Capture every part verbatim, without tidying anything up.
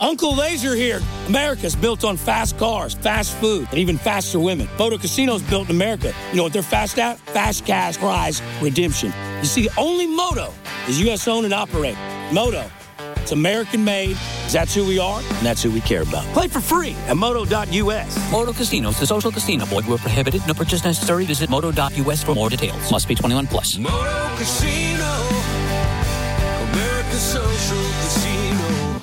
Uncle Laser here. America's built on fast cars, fast food, and even faster women. Moto Casino's built in America. You know what they're fast at? Fast cash prize redemption. You see, only Moto is U S owned and operated. Moto, it's American made. That's who we are, and that's who we care about. Play for free at moto dot U S. Moto Casinos, the social casino. Void where prohibited. No purchase necessary. Visit moto dot U S for more details. Must be twenty-one plus. Moto Casino, America's social casino.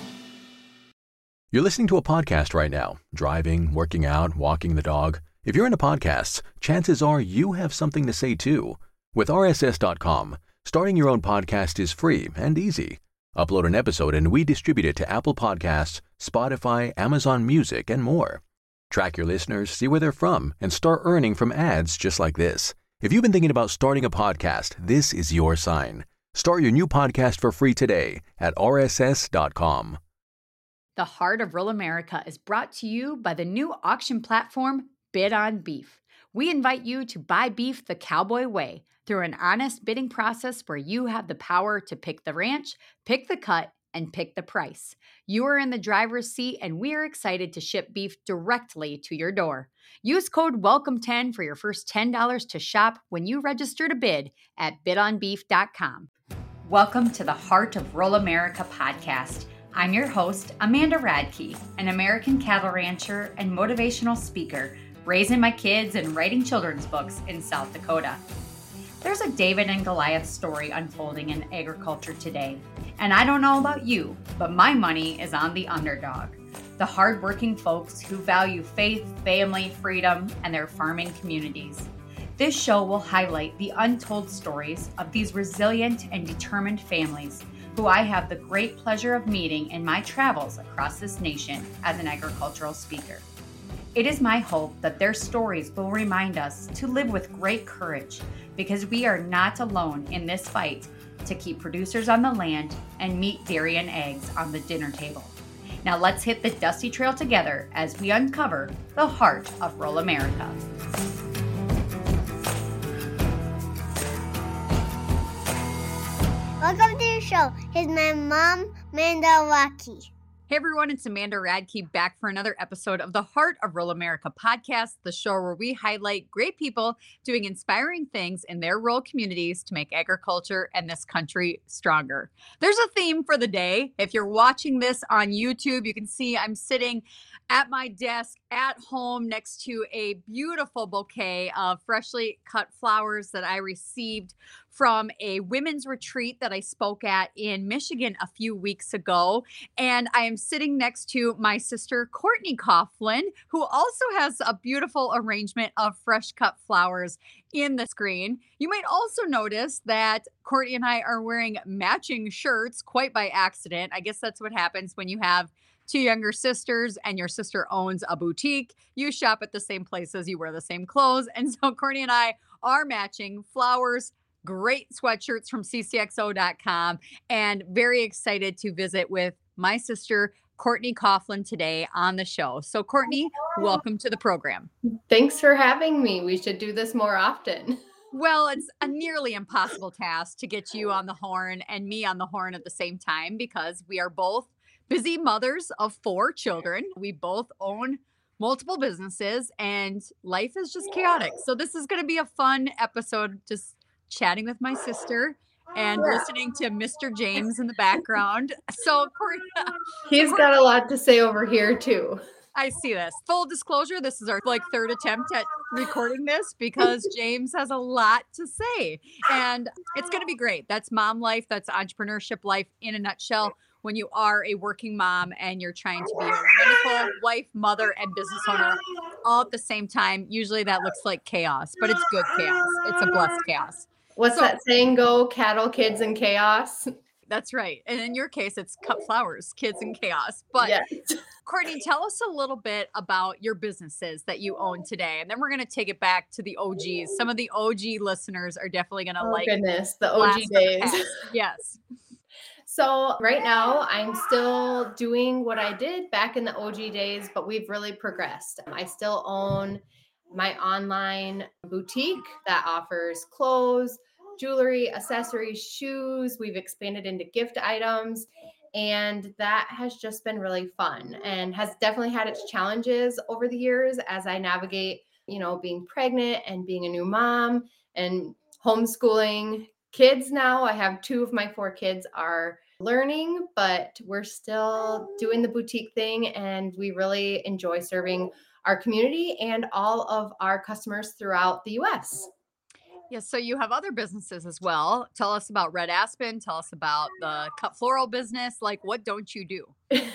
You're listening to a podcast right now. Driving, working out, walking the dog. If you're into podcasts, chances are you have something to say too. With R S S dot com, starting your own podcast is free and easy. Upload an episode and we distribute it to Apple Podcasts, Spotify, Amazon Music, and more. Track your listeners, see where they're from, and start earning from ads just like this. If you've been thinking about starting a podcast, this is your sign. Start your new podcast for free today at R S S dot com. The Heart of Rural America is brought to you by the new auction platform, Bid on Beef. We invite you to buy beef the cowboy way through an honest bidding process where you have the power to pick the ranch, pick the cut, and pick the price. You are in the driver's seat, and we are excited to ship beef directly to your door. Use code welcome ten for your first ten dollars to shop when you register to bid at bid on beef dot com. Welcome to the Heart of Rural America podcast. I'm your host, Amanda Radke, an American cattle rancher and motivational speaker, raising my kids and writing children's books in South Dakota. There's a David and Goliath story unfolding in agriculture today. And I don't know about you, but my money is on the underdog, the hardworking folks who value faith, family, freedom, and their farming communities. This show will highlight the untold stories of these resilient and determined families who I have the great pleasure of meeting in my travels across this nation as an agricultural speaker. It is my hope that their stories will remind us to live with great courage, because we are not alone in this fight to keep producers on the land and meat, dairy, and eggs on the dinner table. Now let's hit the dusty trail together as we uncover the heart of rural America. Welcome to the show. Here's my mom, Amanda Radke. Hey everyone, it's Amanda Radke back for another episode of the Heart of Rural America podcast, the show where we highlight great people doing inspiring things in their rural communities to make agriculture and this country stronger. There's a theme for the day. If you're watching this on YouTube, you can see I'm sitting at my desk at home next to a beautiful bouquet of freshly cut flowers that I received from a women's retreat that I spoke at in Michigan a few weeks ago. And I am sitting next to my sister, Courtney Coughlin, who also has a beautiful arrangement of fresh cut flowers in the screen. You might also notice that Courtney and I are wearing matching shirts quite by accident. I guess that's what happens when you have two younger sisters and your sister owns a boutique. You shop at the same places, you wear the same clothes. And so Courtney and I are matching flowers, great sweatshirts from C C X O dot com, and very excited to visit with my sister, Courtney Coughlin, today on the show. So Courtney, welcome to the program. Thanks for having me. We should do this more often. Well, it's a nearly impossible task to get you on the horn and me on the horn at the same time, because we are both busy mothers of four children. We both own multiple businesses and life is just chaotic. So this is going to be a fun episode, just chatting with my sister and yeah. listening to Mister James in the background. So Courtney, he's got a lot to say over here too. I see this. Full disclosure, this is our like third attempt at recording this because James has a lot to say. And it's going to be great. That's mom life. That's entrepreneurship life in a nutshell. When you are a working mom and you're trying to be a wonderful wife, mother, and business owner all at the same time, usually that looks like chaos, but it's good chaos. It's a blessed chaos. What's so, that saying go? Cattle, kids, and chaos. That's right. And in your case, it's cut flowers, kids, and chaos. But yes. Courtney, tell us a little bit about your businesses that you own today. And then we're going to take it back to the O Gs. Some of the O G listeners are definitely going to oh, like goodness, the O G days. Yes. So right now I'm still doing what I did back in the O G days, but we've really progressed. I still own my online boutique that offers clothes, jewelry, accessories, shoes. We've expanded into gift items. And that has just been really fun and has definitely had its challenges over the years as I navigate, you know, being pregnant and being a new mom and homeschooling kids now. I have two of my four kids are learning, but we're still doing the boutique thing, and we really enjoy serving our community and all of our customers throughout the U S. Yes, so you have other businesses as well. Tell us about Red Aspen. Tell us about the cut floral business. Like, what don't you do?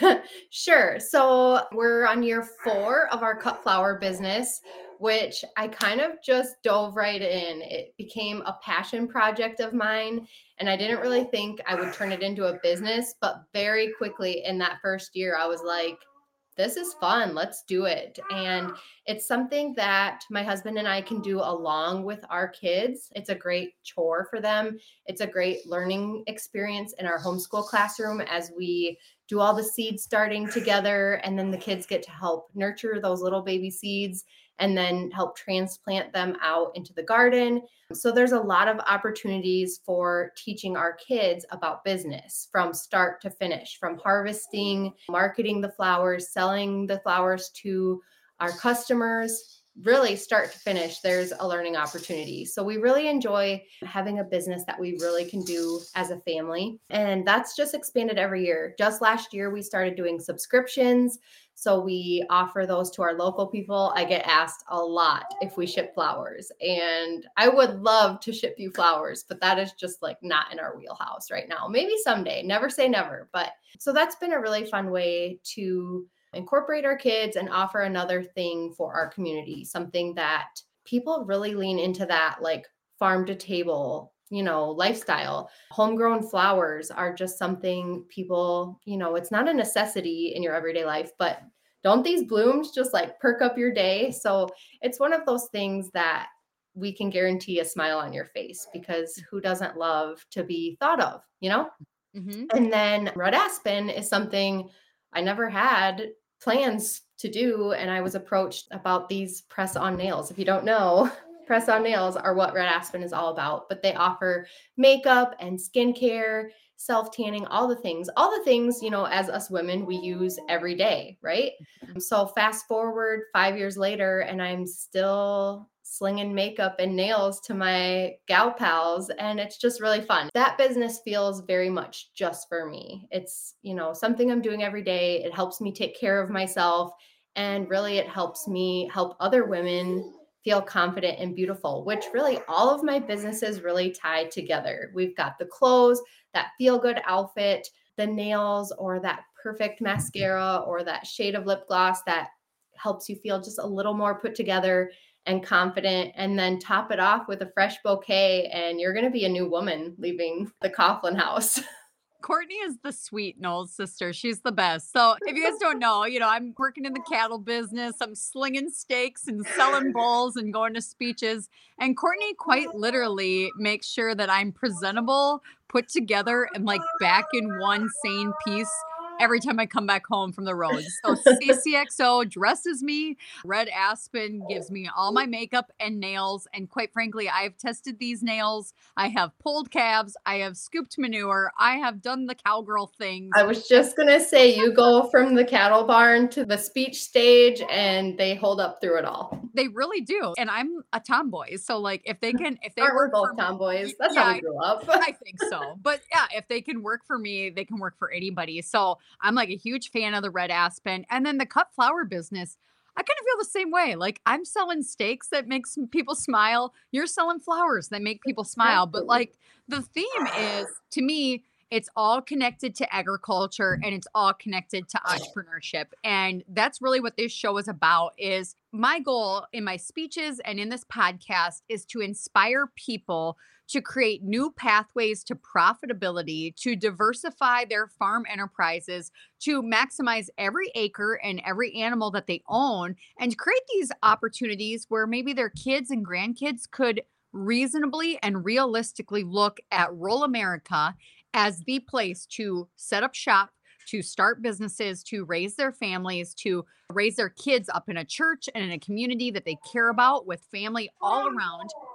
Sure. So we're on year four of our cut flower business, which I kind of just dove right in. It became a passion project of mine, and I didn't really think I would turn it into a business, but very quickly in that first year, I was like, this is fun. Let's do it. And it's something that my husband and I can do along with our kids. It's a great chore for them. It's a great learning experience in our homeschool classroom as we do all the seed starting together. And then the kids get to help nurture those little baby seeds and then help transplant them out into the garden. So there's a lot of opportunities for teaching our kids about business from start to finish, from harvesting, marketing the flowers, selling the flowers to our customers. Really start to finish, there's a learning opportunity. So we really enjoy having a business that we really can do as a family. And that's just expanded every year. Just last year, we started doing subscriptions. So we offer those to our local people. I get asked a lot if we ship flowers, and I would love to ship you flowers, but that is just like not in our wheelhouse right now. Maybe someday, never say never. But so that's been a really fun way to incorporate our kids and offer another thing for our community, something that people really lean into, that like farm to table, you know, lifestyle. Homegrown flowers are just something people, you know, it's not a necessity in your everyday life, but don't these blooms just like perk up your day? So it's one of those things that we can guarantee a smile on your face, because who doesn't love to be thought of, you know? Mm-hmm. And then Red Aspen is something I never had plans to do. And I was approached about these press-on nails. If you don't know, press-on nails are what Red Aspen is all about, but they offer makeup and skincare, self-tanning, all the things, all the things, you know, as us women, we use every day, right? So fast forward five years later, and I'm still slinging makeup and nails to my gal pals, and it's just really fun. That business feels very much just for me. It's, you know, something I'm doing every day. It helps me take care of myself, and really it helps me help other women feel confident and beautiful, which really all of my businesses really tie together. We've got the clothes, that feel-good outfit, the nails, or that perfect mascara, or that shade of lip gloss that helps you feel just a little more put together and confident, and then top it off with a fresh bouquet, and you're going to be a new woman leaving the Coughlin house. Courtney is the sweet Knowles sister. She's the best. So if you guys don't know, you know, I'm working in the cattle business. I'm slinging steaks and selling bulls and going to speeches. And Courtney quite literally makes sure that I'm presentable, put together, and like back in one sane piece every time I come back home from the road. So C C X O dresses me. Red Aspen gives me all my makeup and nails. And quite frankly, I've tested these nails. I have pulled calves. I have scooped manure. I have done the cowgirl things. I was just going to say, you go from the cattle barn to the speech stage, and they hold up through it all. They really do. And I'm a tomboy. So like if they can, if they Aren't work we both for tomboys? me, That's yeah, how we grew up. I think so. But yeah, if they can work for me, they can work for anybody. So I'm like a huge fan of the Red Aspen. And then the cut flower business, I kind of feel the same way. Like I'm selling steaks that makes people smile. You're selling flowers that make people smile. But like the theme is, to me, it's all connected to agriculture, and it's all connected to entrepreneurship. And that's really what this show is about. Is my goal in my speeches and in this podcast is to inspire people to create new pathways to profitability, to diversify their farm enterprises, to maximize every acre and every animal that they own, and to create these opportunities where maybe their kids and grandkids could reasonably and realistically look at rural America as the place to set up shop, to start businesses, to raise their families, to raise their kids up in a church and in a community that they care about, with family all around.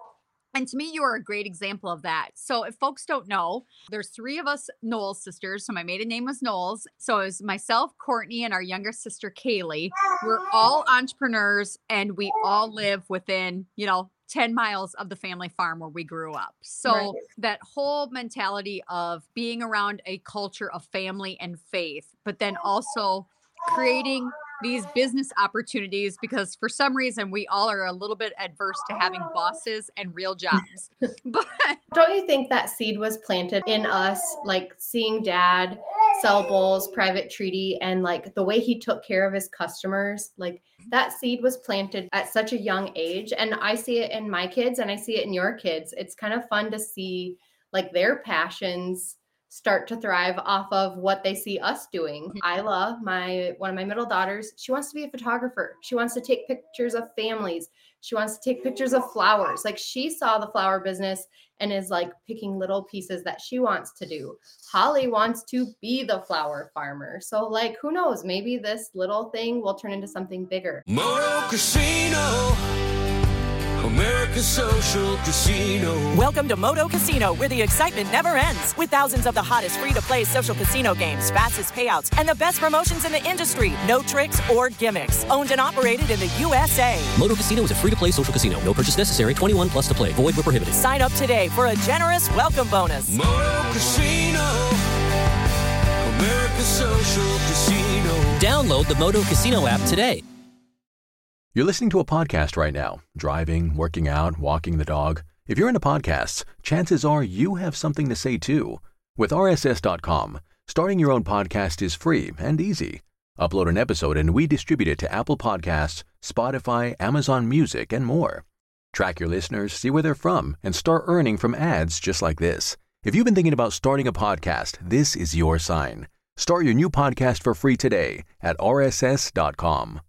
And to me, you are a great example of that. So if folks don't know, there's three of us Knowles sisters. So my maiden name was Knowles. So it was myself, Courtney, and our younger sister, Kaylee. We're all entrepreneurs and we all live within, you know, ten miles of the family farm where we grew up. So Right. that whole mentality of being around a culture of family and faith, but then also creating these business opportunities, because for some reason we all are a little bit adverse to having bosses and real jobs. But Don't you think that seed was planted in us, like seeing dad sell bowls, private treaty, and like the way he took care of his customers, like that seed was planted at such a young age. And I see it in my kids and I see it in your kids. It's kind of fun to see like their passions start to thrive off of what they see us doing. Isla, my one of my middle daughters, she wants to be a photographer. She wants to take pictures of families. She wants to take pictures of flowers. Like she saw the flower business and is like picking little pieces that she wants to do. Holly wants to be the flower farmer. So like, who knows? Maybe this little thing will turn into something bigger. Moto Casino, America's social casino. Welcome to Moto Casino, where the excitement never ends. With thousands of the hottest free-to-play social casino games, fastest payouts, and the best promotions in the industry. No tricks or gimmicks. Owned and operated in the U S A. Moto Casino is a free-to-play social casino. No purchase necessary. twenty-one plus to play. Void where prohibited. Sign up today for a generous welcome bonus. Moto Casino, America's social casino. Download the Moto Casino app today. You're listening to a podcast right now, driving, working out, walking the dog. If you're into podcasts, chances are you have something to say too. With R S S dot com, starting your own podcast is free and easy. Upload an episode and we distribute it to Apple Podcasts, Spotify, Amazon Music, and more. Track your listeners, see where they're from, and start earning from ads just like this. If you've been thinking about starting a podcast, this is your sign. Start your new podcast for free today at R S S dot com.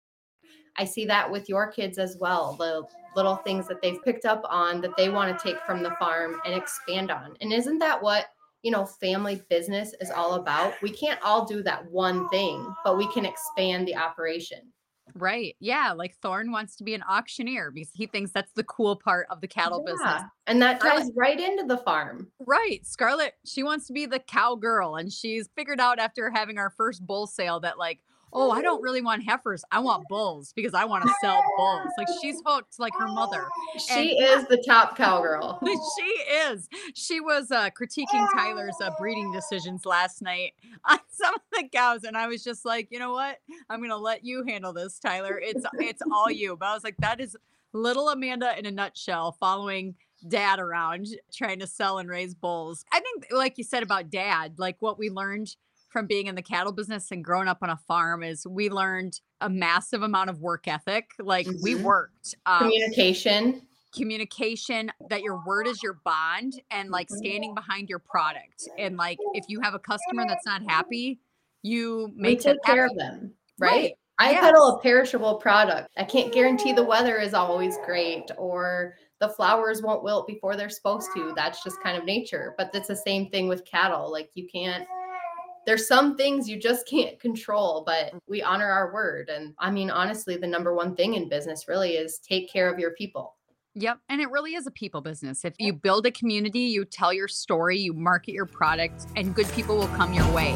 I see that with your kids as well. The little things that they've picked up on that they want to take from the farm and expand on. And isn't that what, you know, family business is all about? We can't all do that one thing, but we can expand the operation. right. Yeah. Like Thorne wants to be an auctioneer because he thinks that's the cool part of the cattle Yeah. business. And that ties Scarlett- right into the farm. Right. Scarlett, she wants to be the cowgirl. And she's figured out after having our first bull sale that, like, oh, I don't really want heifers. I want bulls because I want to sell bulls. Like she's hooked like her mother. She is the top cowgirl. She is. She was uh, critiquing Tyler's uh, breeding decisions last night on some of the cows. And I was just like, you know what? I'm going to let you handle this, Tyler. It's, it's all you. But I was like, that is little Amanda in a nutshell, following dad around, trying to sell and raise bulls. I think, like you said about dad, like what we learned from being in the cattle business and growing up on a farm is we learned a massive amount of work ethic. Like we Mhm. worked. Um, Communication. communication, that your word is your bond, and like standing behind your product. And like if you have a customer that's not happy, you We make them take care happy. of them, right? Right. I Yes. peddle a perishable product. I can't guarantee the weather is always great or the flowers won't wilt before they're supposed to. That's just kind of nature. But it's the same thing with cattle. Like you can't, there's some things you just can't control, but we honor our word. And I mean, honestly, the number one thing in business really is take care of your people. Yep. And it really is a people business. If you build a community, you tell your story, you market your product, and good people will come your way.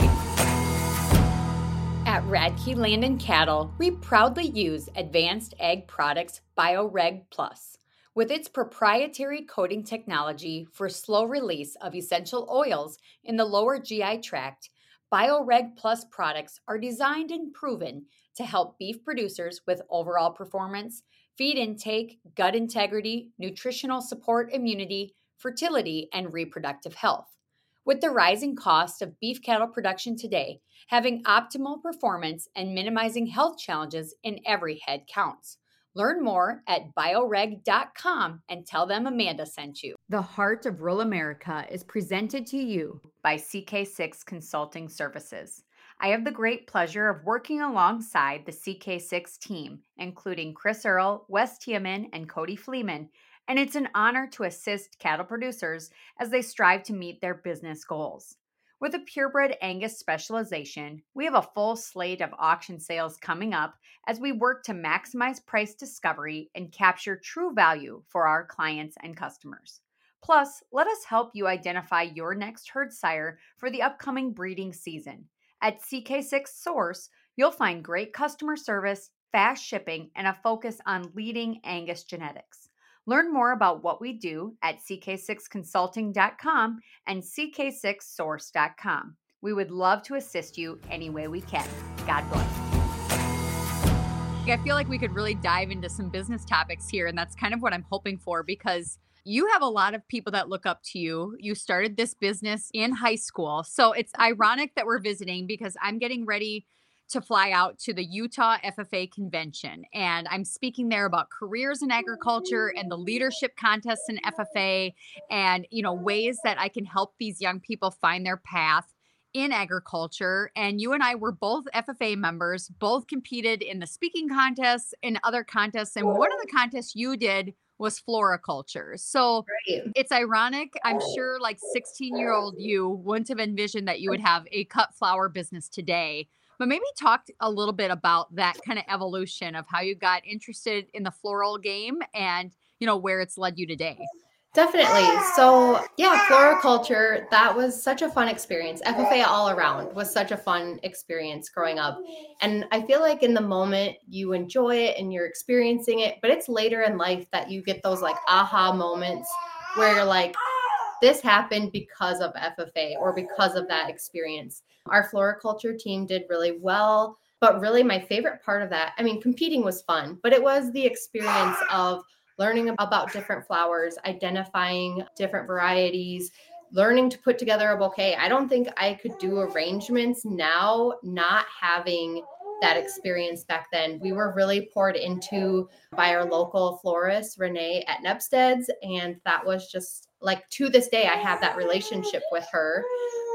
At Radke Land and Cattle, we proudly use Advanced Ag Products BioReg Plus. With its proprietary coating technology for slow release of essential oils in the lower G I tract, BioReg Plus products are designed and proven to help beef producers with overall performance, feed intake, gut integrity, nutritional support, immunity, fertility, and reproductive health. With the rising cost of beef cattle production today, having optimal performance and minimizing health challenges in every head counts. Learn more at bioreg dot com and tell them Amanda sent you. The Heart of Rural America is presented to you by C K six Consulting Services. I have the great pleasure of working alongside the C K six team, including Chris Earl, Wes Tiemann, and Cody Fleeman, and it's an honor to assist cattle producers as they strive to meet their business goals. With a purebred Angus specialization, we have a full slate of auction sales coming up as we work to maximize price discovery and capture true value for our clients and customers. Plus, let us help you identify your next herd sire for the upcoming breeding season. At C K six Source, you'll find great customer service, fast shipping, and a focus on leading Angus genetics. Learn more about what we do at C K six consulting dot com and C K six source dot com. We would love to assist you any way we can. God bless. I feel like we could really dive into some business topics here, and that's kind of what I'm hoping for because you have a lot of people that look up to you. You started this business in high school. So it's ironic that we're visiting because I'm getting ready to fly out to the Utah F F A convention. And I'm speaking there about careers in agriculture and the leadership contests in F F A and, you know, ways that I can help these young people find their path in agriculture. And you and I were both F F A members, both competed in the speaking contests and other contests. And one of the contests you did was floriculture. So Right. it's ironic. I'm sure like sixteen year old you wouldn't have envisioned that you would have a cut flower business today. But maybe talk a little bit about that kind of evolution of how you got interested in the floral game and, you know, where it's led you today. Definitely. So yeah, floriculture, that was such a fun experience. F F A all around was such a fun experience growing up. And I feel like in the moment you enjoy it and you're experiencing it, but it's later in life that you get those like aha moments where you're like, this happened because of F F A or because of that experience. Our floriculture team did really well, but really my favorite part of that, I mean, competing was fun, but it was the experience of learning about different flowers, identifying different varieties, learning to put together a bouquet. I don't think I could do arrangements now, not having that experience back then. We were really poured into by our local florist, Renee at Nepstead's. And that was just like, to this day, I have that relationship with her.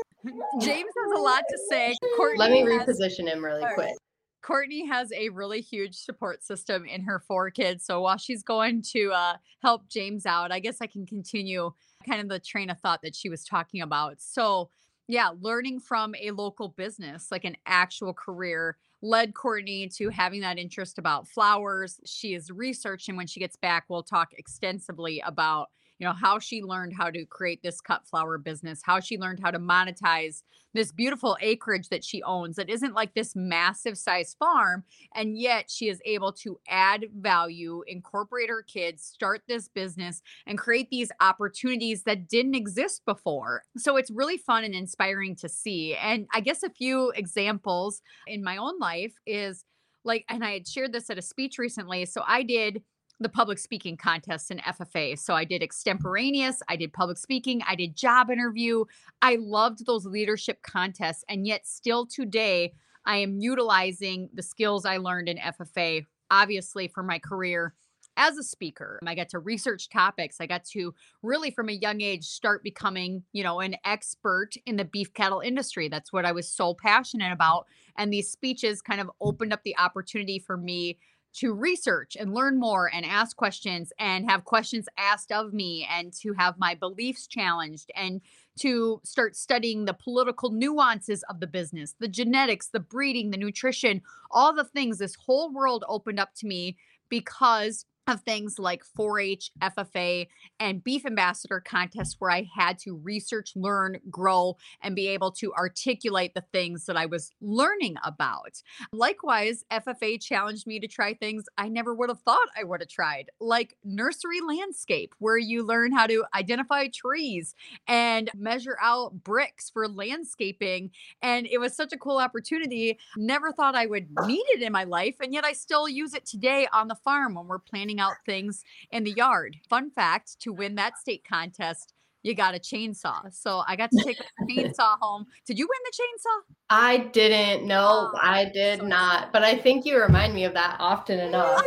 James has a lot to say. Courtney Let me has- reposition him really quick. Courtney has a really huge support system in her four kids. So while she's going to uh, help James out, I guess I can continue kind of the train of thought that she was talking about. So yeah, learning from a local business, like an actual career, led Courtney to having that interest about flowers. She is researching. When she gets back, we'll talk extensively about, you know, how she learned how to create this cut flower business, how she learned how to monetize this beautiful acreage that she owns that isn't like this massive size farm. And yet she is able to add value, incorporate her kids, start this business, and create these opportunities that didn't exist before. So it's really fun and inspiring to see. And I guess a few examples in my own life is like, and I had shared this at a speech recently. So I did the public speaking contest in F F A. So I did extemporaneous, I did public speaking, I did job interview. I loved those leadership contests. And yet still today, I am utilizing the skills I learned in F F A, obviously for my career as a speaker. I got to research topics. I got to really from a young age start becoming, you know, an expert in the beef cattle industry. That's what I was so passionate about. And these speeches kind of opened up the opportunity for me to research and learn more and ask questions and have questions asked of me and to have my beliefs challenged and to start studying the political nuances of the business, the genetics, the breeding, the nutrition, all the things. This whole world opened up to me because of things like four H, F F A, and Beef Ambassador contests where I had to research, learn, grow, and be able to articulate the things that I was learning about. Likewise, F F A challenged me to try things I never would have thought I would have tried, like nursery landscape, where you learn how to identify trees and measure out bricks for landscaping. And it was such a cool opportunity. Never thought I would need it in my life. And yet I still use it today on the farm when we're planting out things in the yard. Fun fact, to win that state contest, you got a chainsaw. So I got to take a chainsaw home. Did you win the chainsaw? I didn't. No, Oh, I did so not. But I think you remind me of that often enough.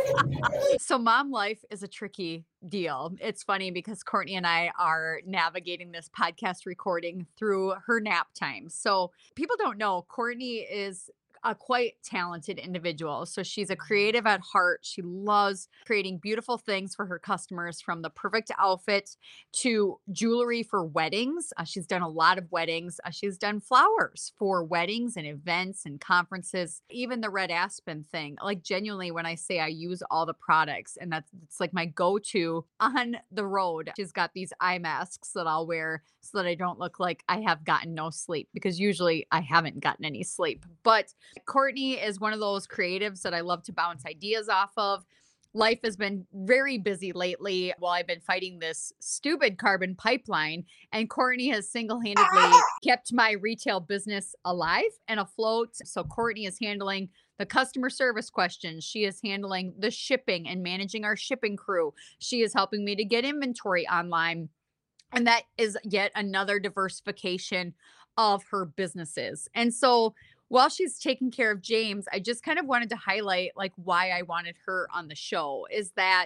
So mom life is a tricky deal. It's funny because Courtney and I are navigating this podcast recording through her nap time. So people don't know Courtney is a quite talented individual. So she's a creative at heart. She loves creating beautiful things for her customers, from the perfect outfit to jewelry for weddings. Uh, she's done a lot of weddings. Uh, she's done flowers for weddings and events and conferences, even the red aspen thing. Like, genuinely, when I say I use all the products, and that's it's like my go-to on the road. She's got these eye masks that I'll wear so that I don't look like I have gotten no sleep, because usually I haven't gotten any sleep. But Courtney is one of those creatives that I love to bounce ideas off of. Life has been very busy lately while I've been fighting this stupid carbon pipeline, and Courtney has single-handedly kept my retail business alive and afloat. So Courtney is handling the customer service questions. She is handling the shipping and managing our shipping crew. She is helping me to get inventory online. And that is yet another diversification of her businesses. And so while she's taking care of James, I just kind of wanted to highlight like why I wanted her on the show, is that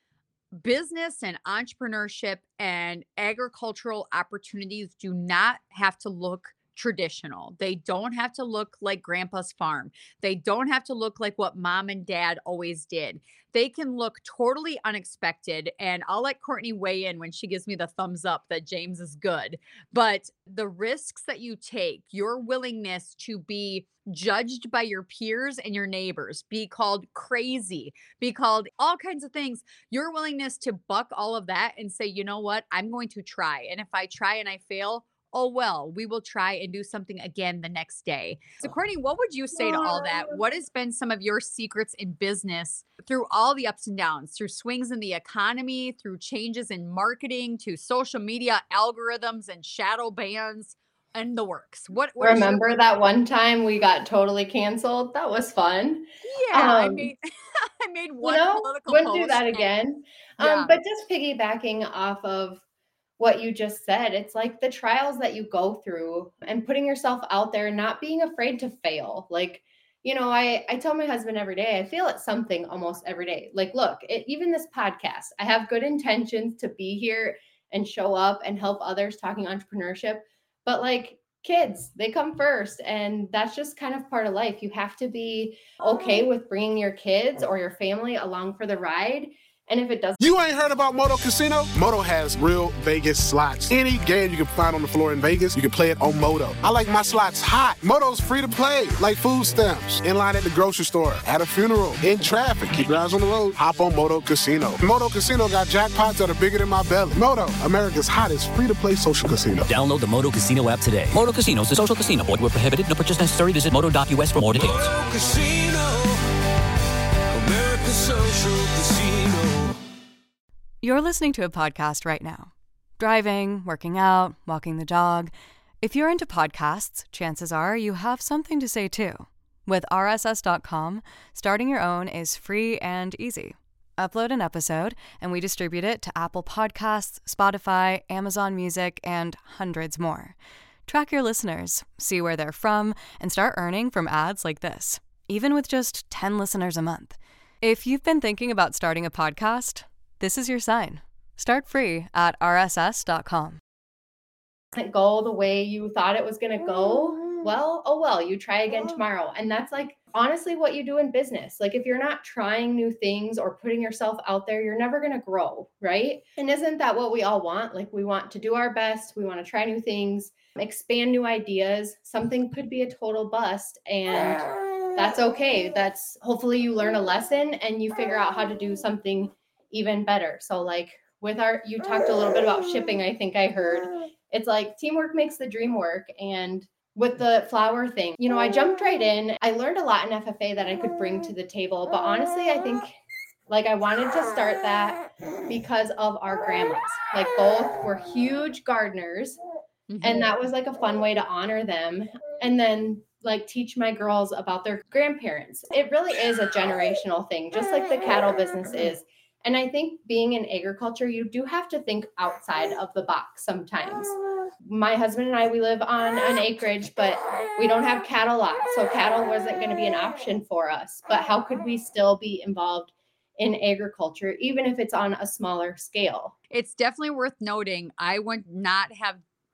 business and entrepreneurship and agricultural opportunities do not have to look traditional. They don't have to look like grandpa's farm. They don't have to look like what mom and dad always did. They can look totally unexpected. And I'll let Courtney weigh in when she gives me the thumbs up that James is good. But the risks that you take, your willingness to be judged by your peers and your neighbors, be called crazy, be called all kinds of things, your willingness to buck all of that and say, you know what, I'm going to try. And if I try and I fail, oh, well, we will try and do something again the next day. So Courtney, what would you say to all that? What has been some of your secrets in business through all the ups and downs, through swings in the economy, through changes in marketing, to social media algorithms and shadow bans and the works? What, what Remember your- that one time we got totally canceled? That was fun. Yeah, um, I made I made one you know, political wouldn't post do that again. And, yeah. Um, but just piggybacking off of what you just said, it's like the trials that you go through and putting yourself out there, not being afraid to fail. Like, you know, I, I tell my husband every day, I fail at something almost every day. Like, look, it, even this podcast, I have good intentions to be here and show up and help others talking entrepreneurship. But like kids, they come first. And that's just kind of part of life. You have to be okay with bringing your kids or your family along for the ride. And if it doesn't... You ain't heard about Moto Casino? Moto has real Vegas slots. Any game you can find on the floor in Vegas, you can play it on Moto. I like my slots hot. Moto's free to play, like food stamps. In line at the grocery store, at a funeral, in traffic. Keep your eyes on the road. Hop on Moto Casino. Moto Casino got jackpots that are bigger than my belly. Moto, America's hottest free-to-play social casino. Download the Moto Casino app today. Moto Casino is a social casino. Void where prohibited. No purchase necessary. Visit moto dot U S for more details. Moto Casino, America's social casino. You're listening to a podcast right now. Driving, working out, walking the dog. If you're into podcasts, chances are you have something to say too. With R S S dot com, starting your own is free and easy. Upload an episode, and we distribute it to Apple Podcasts, Spotify, Amazon Music, and hundreds more. Track your listeners, see where they're from, and start earning from ads like this, even with just ten listeners a month. If you've been thinking about starting a podcast, this is your sign. Start free at R S S dot com. Doesn't go the way you thought it was going to go. Well, oh well, you try again tomorrow. And that's like honestly what you do in business. Like if you're not trying new things or putting yourself out there, you're never going to grow, right? And isn't that what we all want? Like we want to do our best. We want to try new things, expand new ideas. Something could be a total bust, and that's okay. That's hopefully you learn a lesson and you figure out how to do something even better. So like with our, you talked a little bit about shipping, I think I heard. It's like teamwork makes the dream work. And with the flower thing, you know, I jumped right in. I learned a lot in F F A that I could bring to the table. But honestly, I think like I wanted to start that because of our grandmas. Like both were huge gardeners. Mm-hmm. And that was like a fun way to honor them. And then like teach my girls about their grandparents. It really is a generational thing, just like the cattle business is. And I think being in agriculture, you do have to think outside of the box sometimes. My husband and I, we live on an acreage, but we don't have cattle lots. So cattle wasn't going to be an option for us. But how could we still be involved in agriculture, even if it's on a smaller scale? It's definitely worth noting. I would not have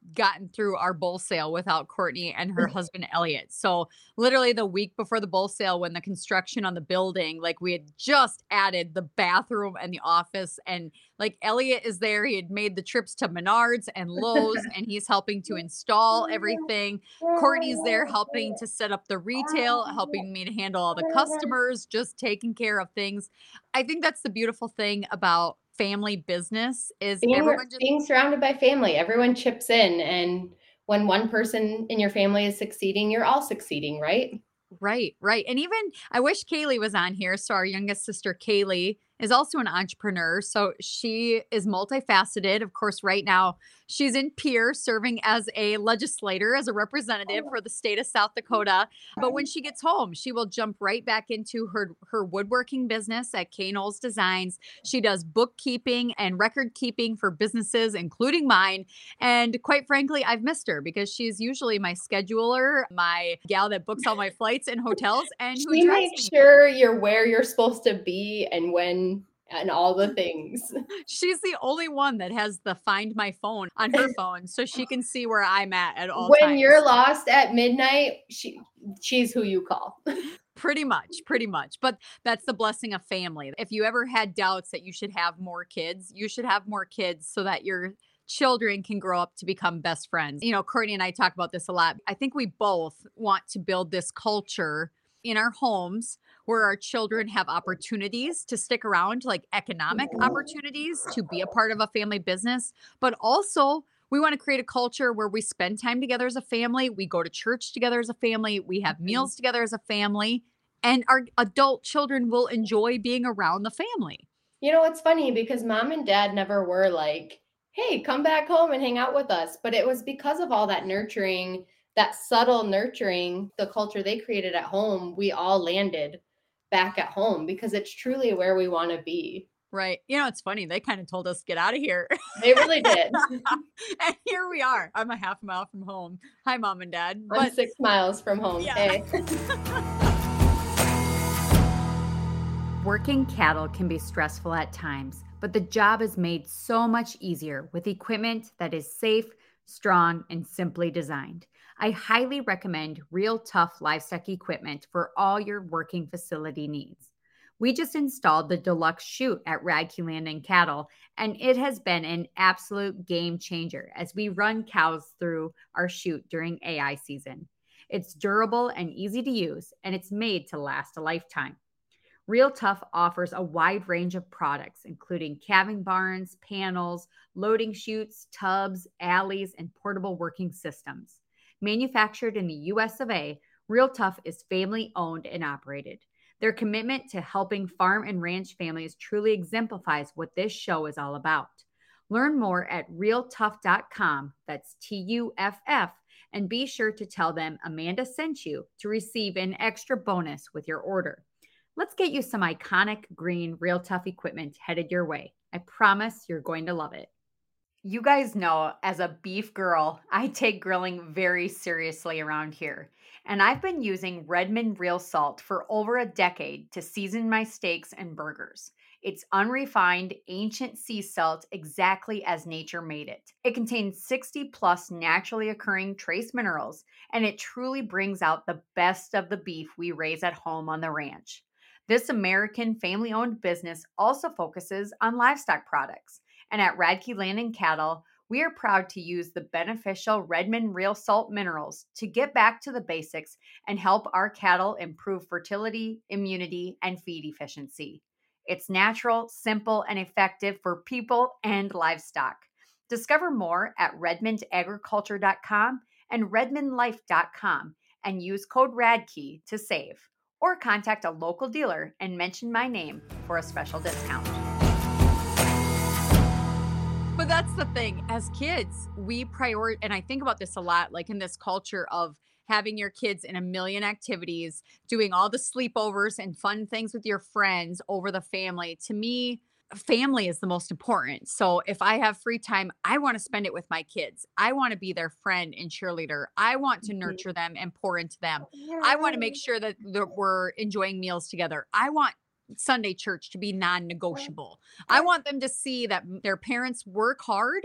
gotten through our bowl sale without Courtney and her husband Elliot. So literally the week before the bowl sale, when the construction on the building, like we had just added the bathroom and the office, and like Elliot is there. He had made the trips to Menards and Lowe's, and he's helping to install everything. Courtney's there helping to set up the retail, helping me to handle all the customers, just taking care of things. I think that's the beautiful thing about family business is being, everyone just being surrounded by family. Everyone chips in, and when one person in your family is succeeding, you're all succeeding, right? Right, right. And even I wish Kaylee was on here. So our youngest sister, Kaylee, is also an entrepreneur. So she is multifaceted. Of course, right now she's in Pierre serving as a legislator, as a representative for the state of South Dakota. But when she gets home, she will jump right back into her, her woodworking business at K. Knowles Designs. She does bookkeeping and record keeping for businesses, including mine. And quite frankly, I've missed her because she's usually my scheduler, my gal that books all my flights and hotels, and who She drives makes me. sure you're where you're supposed to be and when and all the things. She's the only one that has the Find My Phone on her phone, so she can see where I'm at at all When times. you're lost at midnight, she she's who you call. Pretty much, pretty much. But that's the blessing of family. If you ever had doubts that you should have more kids, you should have more kids so that your children can grow up to become best friends. You know, Courtney and I talk about this a lot. I think we both want to build this culture in our homes where our children have opportunities to stick around, like economic opportunities to be a part of a family business, but also we want to create a culture where we spend time together as a family. We go to church together as a family. We have meals together as a family, and our adult children will enjoy being around the family. You know, it's funny because mom and dad never were like, hey, come back home and hang out with us. But it was because of all that nurturing, that subtle nurturing, the culture they created at home, we all landed back at home because it's truly where we want to be. Right. You know, it's funny. They kind of told us, get out of here. They really did. And here we are. I'm a half mile from home. Hi, mom and dad. I'm But six miles from home. Yeah. Hey. Working cattle can be stressful at times, but the job is made so much easier with equipment that is safe, strong, and simply designed. I highly recommend Real Tough livestock equipment for all your working facility needs. We just installed the deluxe chute at Radke Land and Cattle, and it has been an absolute game changer as we run cows through our chute during A I season. It's durable and easy to use, and it's made to last a lifetime. Real Tough offers a wide range of products, including calving barns, panels, loading chutes, tubs, alleys, and portable working systems. Manufactured in the U S of A, Real Tough is family owned and operated. Their commitment to helping farm and ranch families truly exemplifies what this show is all about. Learn more at real tough dot com, that's T U F F, and be sure to tell them Amanda sent you to receive an extra bonus with your order. Let's get you some iconic green Real Tough equipment headed your way. I promise you're going to love it. You guys know, as a beef girl, I take grilling very seriously around here. And I've been using Redmond Real Salt for over a decade to season my steaks and burgers. It's unrefined, ancient sea salt exactly as nature made it. It contains sixty plus naturally occurring trace minerals, and it truly brings out the best of the beef we raise at home on the ranch. This American family-owned business also focuses on livestock products. And at Radke Land and Cattle, we are proud to use the beneficial Redmond Real Salt minerals to get back to the basics and help our cattle improve fertility, immunity, and feed efficiency. It's natural, simple, and effective for people and livestock. Discover more at redmond agriculture dot com and redmond life dot com and use code RADKEY to save. Or contact a local dealer and mention my name for a special discount. But that's the thing. As kids, we prioritize, and I think about this a lot, like in this culture of having your kids in a million activities, doing all the sleepovers and fun things with your friends over the family. To me, family is the most important. So if I have free time, I want to spend it with my kids. I want to be their friend and cheerleader. I want to nurture them and pour into them. I want to make sure that we're enjoying meals together. I want Sunday church to be non-negotiable. I want them to see that their parents work hard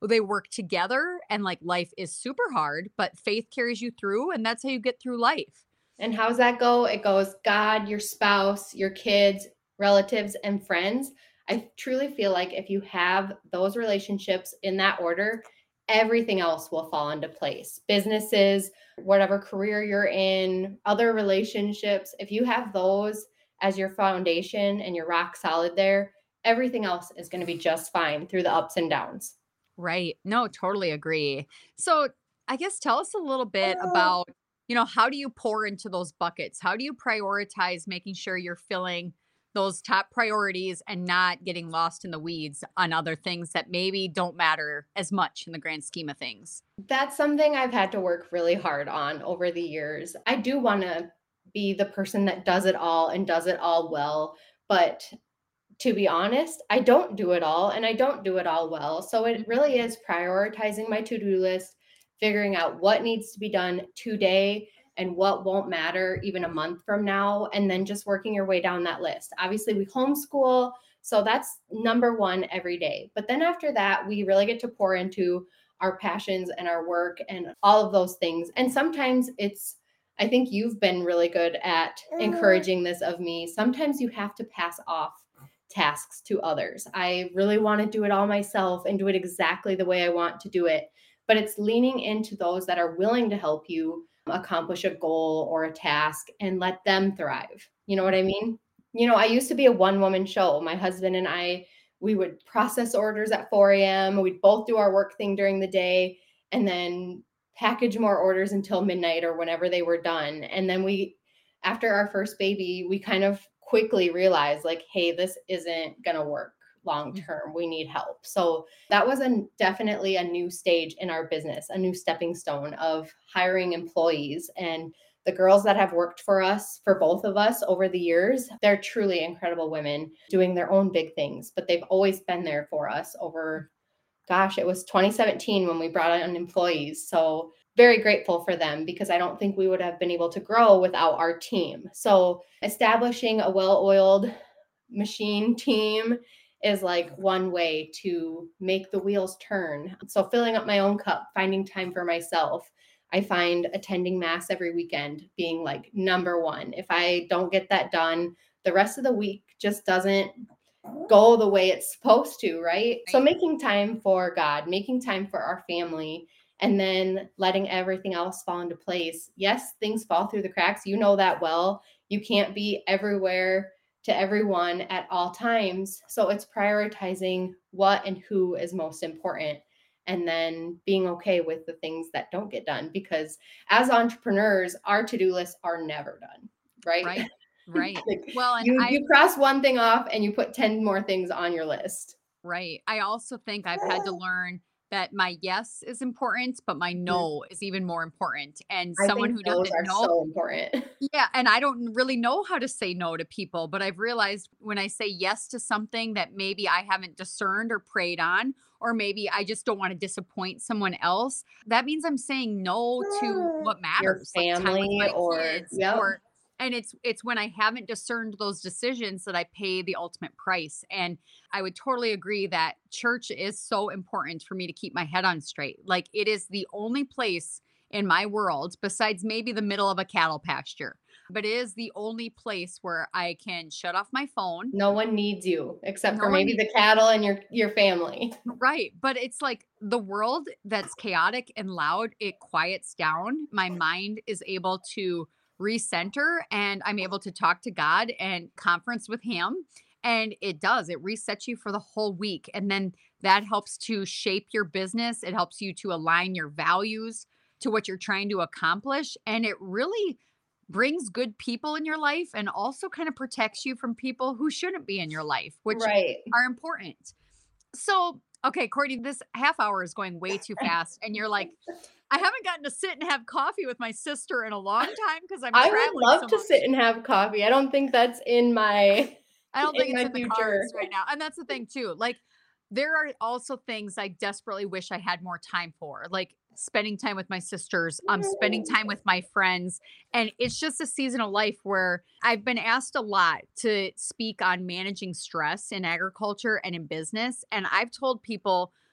they work together and like life is super hard, but faith carries you through and that's how you get through life. And how's that go? It goes God, your spouse, your kids, relatives, and friends. I truly feel like if you have those relationships in that order, everything else will fall into place. Businesses, whatever career you're in, other relationships, if you have those as your foundation and you're rock solid there, everything else is going to be just fine through the ups and downs. Right. No, totally agree. So I guess tell us a little bit about, you know, how do you pour into those buckets? How do you prioritize making sure you're filling those top priorities and not getting lost in the weeds on other things that maybe don't matter as much in the grand scheme of things? That's something I've had to work really hard on over the years. I do want to be the person that does it all and does it all well, but to be honest, I don't do it all and I don't do it all well. So it really is prioritizing my to-do list, figuring out what needs to be done today and what won't matter even a month from now, and then just working your way down that list. Obviously, we homeschool, so that's number one every day. But then after that, we really get to pour into our passions and our work and all of those things. And sometimes it's, I think you've been really good at encouraging this of me. Sometimes you have to pass off tasks to others. I really want to do it all myself and do it exactly the way I want to do it. But it's leaning into those that are willing to help you accomplish a goal or a task and let them thrive. You know what I mean? You know, I used to be a one-woman show. My husband and I, we would process orders at four a.m. We'd both do our work thing during the day and then package more orders until midnight or whenever they were done. And then we, after our first baby, we kind of quickly realized like, hey, this isn't going to work long term. We need help. So that was a definitely a new stage in our business, a new stepping stone of hiring employees. And the girls that have worked for us, for both of us over the years, they're truly incredible women doing their own big things, but they've always been there for us over, gosh, it was twenty seventeen when we brought on employees. So very grateful for them because I don't think we would have been able to grow without our team. So establishing a well-oiled machine team is like one way to make the wheels turn. So filling up my own cup, finding time for myself. I find attending mass every weekend being like number one. If I don't get that done, the rest of the week just doesn't go the way it's supposed to, right? So making time for God, making time for our family, and then letting everything else fall into place. Yes, things fall through the cracks. You know that well. You can't be everywhere to everyone at all times. So it's prioritizing what and who is most important, and then being okay with the things that don't get done, because as entrepreneurs, our to-do lists are never done, right? Right. Right. Like well, and you, I, you cross one thing off and you put ten more things on your list. Right. I also think I've had to learn that my yes is important, but my no is even more important. And I someone think who those doesn't are know, so important. yeah, and I don't really know how to say no to people, but I've realized when I say yes to something that maybe I haven't discerned or prayed on, or maybe I just don't want to disappoint someone else, that means I'm saying no to what matters, Your like time with family my or kids, yep. or and it's it's when I haven't discerned those decisions that I pay the ultimate price. And I would totally agree that church is so important for me to keep my head on straight. Like it is the only place in my world, besides maybe the middle of a cattle pasture, but it is the only place where I can shut off my phone. No one needs you except No for one maybe needs- the cattle and your your family. Right. But it's like the world that's chaotic and loud, it quiets down. My mind is able to recenter and I'm able to talk to God and conference with him. And it does, it resets you for the whole week. And then that helps to shape your business. It helps you to align your values to what you're trying to accomplish. And it really brings good people in your life and also kind of protects you from people who shouldn't be in your life, which Right. are important. So, okay, Courtney, this half hour is going way too fast. And you're like, I haven't gotten to sit and have coffee with my sister in a long time because I'm I traveling would love so to much. sit and have coffee. I don't think that's in my I don't think in it's my in the future. cards right now. And that's the thing too. Like there are also things I desperately wish I had more time for, like spending time with my sisters, um, spending time with my friends. And it's just a season of life where I've been asked a lot to speak on managing stress in agriculture and in business. And I've told people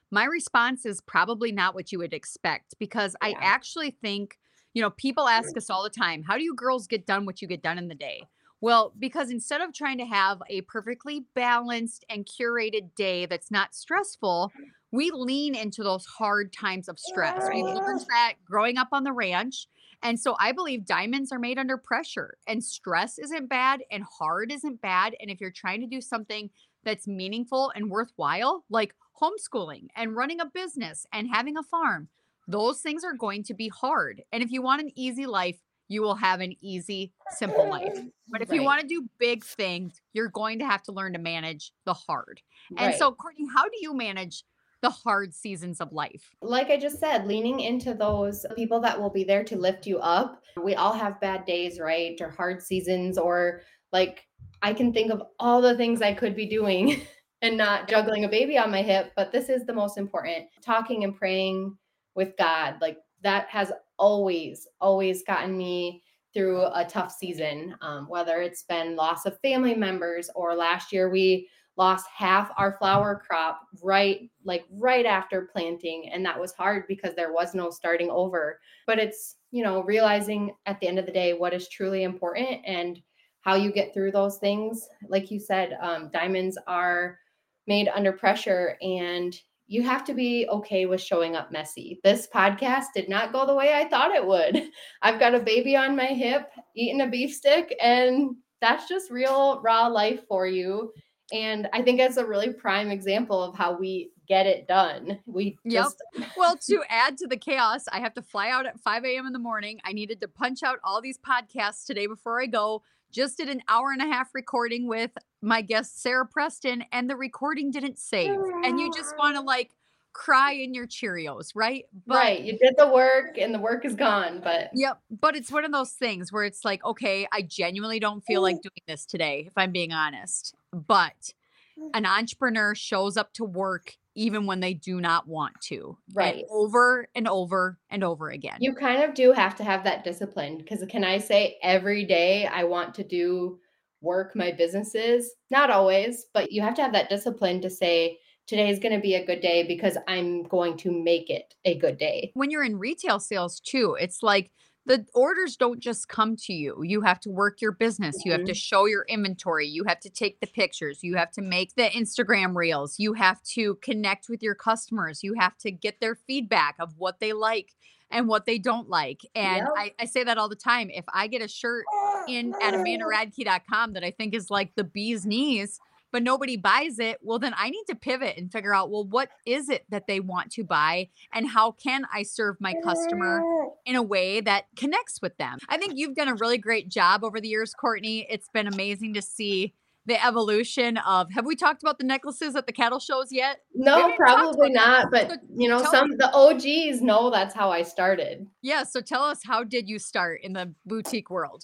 my response is probably not what you would expect, because I Yeah. actually think, you know, people ask us all the time, how do you girls get done what you get done in the day? Well, because instead of trying to have a perfectly balanced and curated day that's not stressful, we lean into those hard times of stress. We learned that growing up on the ranch. And so I believe diamonds are made under pressure, and stress isn't bad and hard isn't bad. And if you're trying to do something that's meaningful and worthwhile, like homeschooling and running a business and having a farm, those things are going to be hard. And if you want an easy life, you will have an easy, simple life. But if you Right. want to do big things, you're going to have to learn to manage the hard. And Right. so, Courtney, how do you manage the hard seasons of life? Like I just said, leaning into those people that will be there to lift you up. We all have bad days, right? Or hard seasons, or like I can think of all the things I could be doing and not juggling a baby on my hip, but this is the most important. Talking and praying with God, like that has always, always gotten me through a tough season, um, whether it's been loss of family members, or last year we lost half our flower crop right like right after planting, and that was hard because there was no starting over. But it's, you know, realizing at the end of the day what is truly important and how you get through those things. Like you said, um, diamonds are made under pressure, and you have to be okay with showing up messy. This podcast did not go the way I thought it would. I've got a baby on my hip, eating a beef stick, and that's just real raw life for you. And I think it's a really prime example of how we get it done. We Yep. just Well, to add to the chaos, I have to fly out at five a.m. in the morning. I needed to punch out all these podcasts today before I go. Just did an hour and a half recording with my guest, Sarah Preston, and the recording didn't save. And you just want to like cry in your Cheerios, right? But right. You did the work and the work is gone, but Yep. But it's one of those things where it's like, okay, I genuinely don't feel like doing this today, if I'm being honest. But an entrepreneur shows up to work even when they do not want to. Right. And over and over and over again. you kind of do have to have that discipline, because can I say every day I want to do work my businesses? Not always, but you have to have that discipline to say today is going to be a good day because I'm going to make it a good day. When you're in retail sales too, it's like the orders don't just come to you. You have to work your business. You have to Mhm. show your inventory. You have to take the pictures. You have to make the Instagram reels. You have to connect with your customers. You have to get their feedback of what they like and what they don't like. And Yep. I, I say that all the time. If I get a shirt in at amanda radke dot com that I think is like the bee's knees, but nobody buys it, well, then I need to pivot and figure out, well, what is it that they want to buy, and how can I serve my customer in a way that connects with them? I think you've done a really great job over the years, Courtney. It's been amazing to see the evolution of, have we talked about the necklaces at the cattle shows yet? We No, haven't even talked probably about not. that. But So you know, tell- some the O Gs know that's how I started. Yeah. So tell us, how did you start in the boutique world?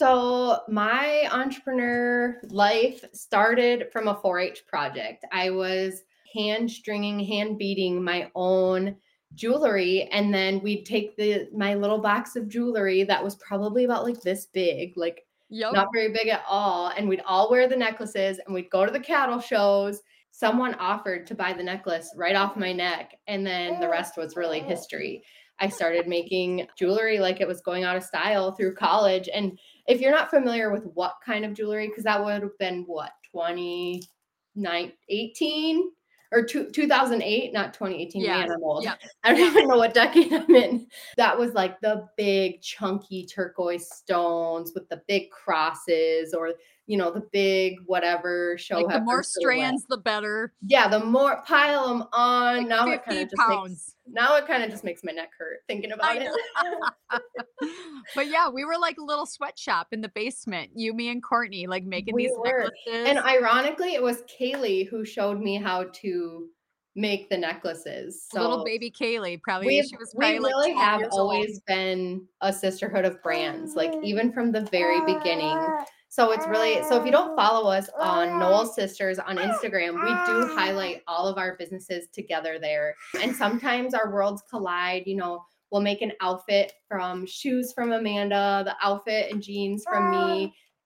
So my entrepreneur life started from a four H project. I was hand stringing, hand beading my own jewelry, and then we'd take the my little box of jewelry that was probably about like this big, like Yep. not very big at all, and we'd all wear the necklaces, and we'd go to the cattle shows. Someone offered to buy the necklace right off my neck, and then the rest was really history. I started making jewelry like it was going out of style through college. And if you're not familiar with what kind of jewelry, because that would have been what, twenty eighteen or two, two thousand eight, not twenty eighteen. Yeah. Man, I'm old. Yeah. I don't even know what decade I'm in. That was like the big chunky turquoise stones with the big crosses, or, you know, the big whatever show. Like the heifer more silhouette. strands, the better. Yeah, the more pile them on. Like now it kind fifty of just pounds. makes now it kind of just makes my neck hurt thinking about I it. know. But yeah, we were like a little sweatshop in the basement. You, me, and Courtney, like making We these were. necklaces. And ironically, it was Kaylee who showed me how to make the necklaces. So little baby Kaylee, probably we she was we probably really like twelve have years old. always been a sisterhood of brands, like even from the very beginning. So it's really, so if you don't follow us on Knoll Sisters on Instagram, we do highlight all of our businesses together there. And sometimes our worlds collide. You know, we'll make an outfit from shoes from Amanda, the outfit and jeans from me,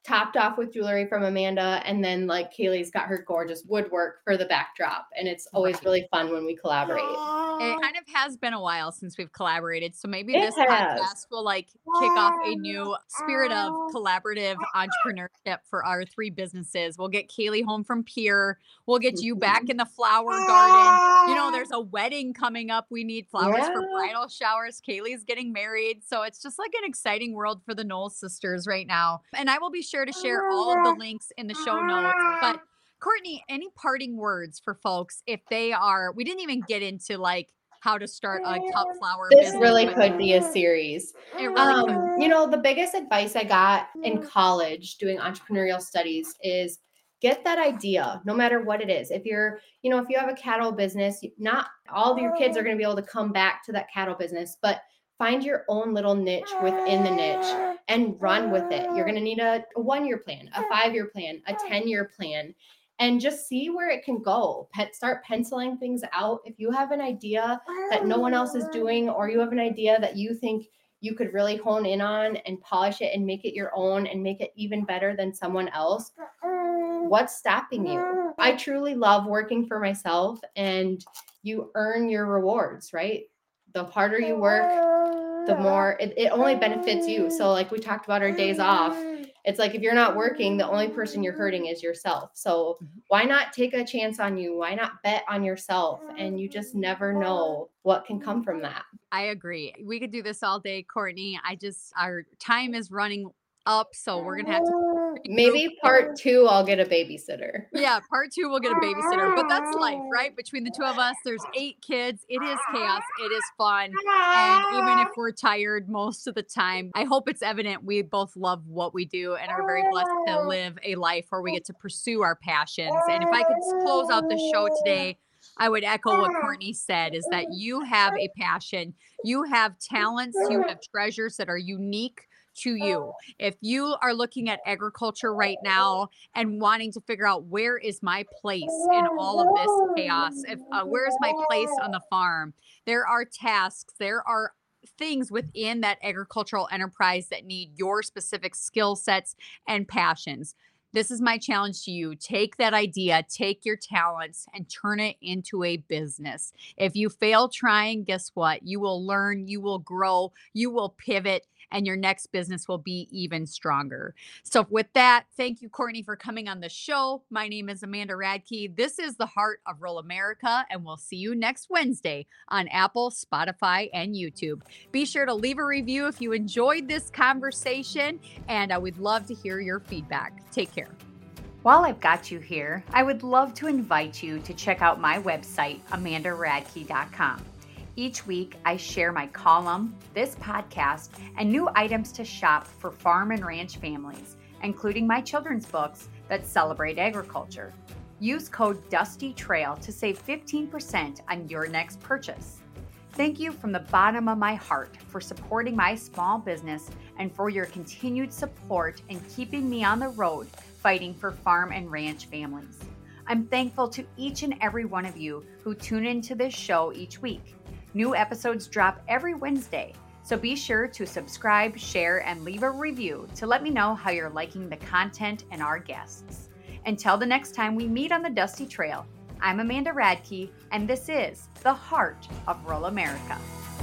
topped off with jewelry from Amanda. And then like Kaylee's got her gorgeous woodwork for the backdrop. And it's always really fun when we collaborate. It kind of has been a while since we've collaborated. So maybe It this has. podcast will like kick off a new spirit of collaborative entrepreneurship for our three businesses. We'll get Kaylee home from Pier. We'll get you back in the flower garden. You know, there's a wedding coming up. We need flowers for Yeah. bridal showers. Kaylee's getting married. So it's just like an exciting world for the Knowles sisters right now. And I will be sure to share all of the links in the show notes. But Courtney, any parting words for folks if they are, we didn't even get into like how to start a cup flower This business. really but could be a series. It really Um, could. you know, the biggest advice I got in college doing entrepreneurial studies is get that idea, no matter what it is. If you're, you know, if you have a cattle business, not all of your kids are going to be able to come back to that cattle business, but find your own little niche within the niche and run with it. You're going to need a, a one-year plan, a five-year plan, a ten-year plan, and just see where it can go. Pet, start penciling things out. If you have an idea that no one else is doing, or you have an idea that you think you could really hone in on and polish it and make it your own and make it even better than someone else, what's stopping you? I truly love working for myself, and you earn your rewards, right? The harder you work, the more it, it only benefits you. So like we talked about our days off, it's like if you're not working, the only person you're hurting is yourself. So why not take a chance on you? Why not bet on yourself? And you just never know what can come from that. I agree. We could do this all day, Courtney. I just, our time is running up, so we're going to have to. Maybe part two, I'll get a babysitter. Yeah, part two, we'll get a babysitter, but that's life, right? Between the two of us, there's eight kids. It is chaos. It is fun. And even if we're tired most of the time, I hope it's evident we both love what we do and are very blessed to live a life where we get to pursue our passions. And if I could close out the show today, I would echo what Courtney said, is that you have a passion, you have talents, you have treasures that are unique to you. If you are looking at agriculture right now and wanting to figure out where is my place in all of this chaos, if uh, where is my place on the farm, there are tasks, there are things within that agricultural enterprise that need your specific skill sets and passions. This is my challenge to you. Take that idea, take your talents, and turn it into a business. If you fail trying, guess what? You will learn, you will grow, you will pivot, and your next business will be even stronger. So with that, thank you, Courtney, for coming on the show. My name is Amanda Radke. This is the Heart of Rural America, and we'll see you next Wednesday on Apple, Spotify, and YouTube. Be sure to leave a review if you enjoyed this conversation, and I would love to hear your feedback. Take care. While I've got you here, I would love to invite you to check out my website, amanda radke dot com. Each week, I share my column, this podcast, and new items to shop for farm and ranch families, including my children's books that celebrate agriculture. Use code DUSTYTRAIL to save fifteen percent on your next purchase. Thank you from the bottom of my heart for supporting my small business and for your continued support in keeping me on the road fighting for farm and ranch families. I'm thankful to each and every one of you who tune into this show each week. New episodes drop every Wednesday, so be sure to subscribe, share, and leave a review to let me know how you're liking the content and our guests. Until the next time we meet on the Dusty Trail, I'm Amanda Radke, and this is the Heart of Rural America.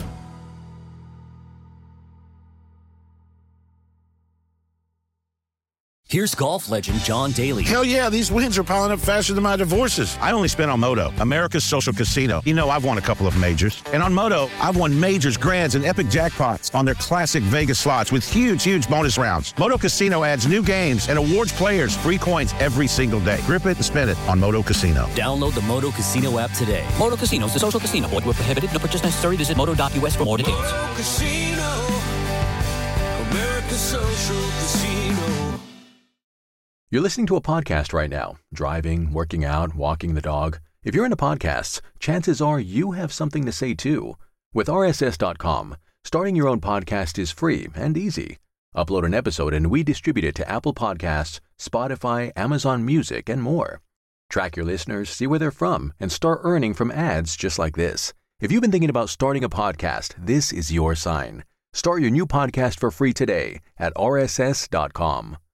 Here's golf legend John Daly. Hell yeah, these wins are piling up faster than my divorces. I only spent on Moto, America's social casino. You know, I've won a couple of majors. And on Moto, I've won majors, grands, and epic jackpots on their classic Vegas slots with huge, huge bonus rounds. Moto Casino adds new games and awards players free coins every single day. Grip it and spin it on Moto Casino. Download the Moto Casino app today. Moto Casino is a social casino. Void where prohibited. No purchase necessary. Visit moto dot U S for more details. Moto Casino, America's social casino. You're listening to a podcast right now, driving, working out, walking the dog. If you're into podcasts, chances are you have something to say too. With R S S dot com, starting your own podcast is free and easy. Upload an episode and we distribute it to Apple Podcasts, Spotify, Amazon Music, and more. Track your listeners, see where they're from, and start earning from ads just like this. If you've been thinking about starting a podcast, this is your sign. Start your new podcast for free today at R S S dot com.